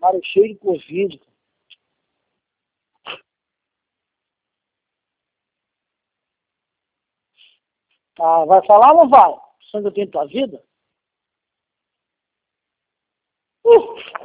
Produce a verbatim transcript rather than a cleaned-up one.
Cara, cheio de Covid. Ah, vai falar ou não vai? Sangue eu tenho tua vida? Uh!